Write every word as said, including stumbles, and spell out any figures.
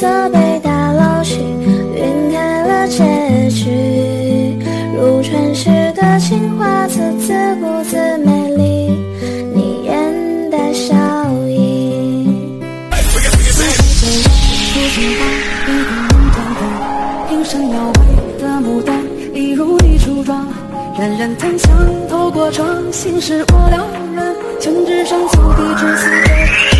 色被打捞去，晕开了结局。如传世的情话，字字不字美丽，你眼带笑意。 出心花，一个人短短，平生摇摆的牡丹，一如你梳妆。冉冉檀香透过窗，心事我了然，宣纸上粗笔至此。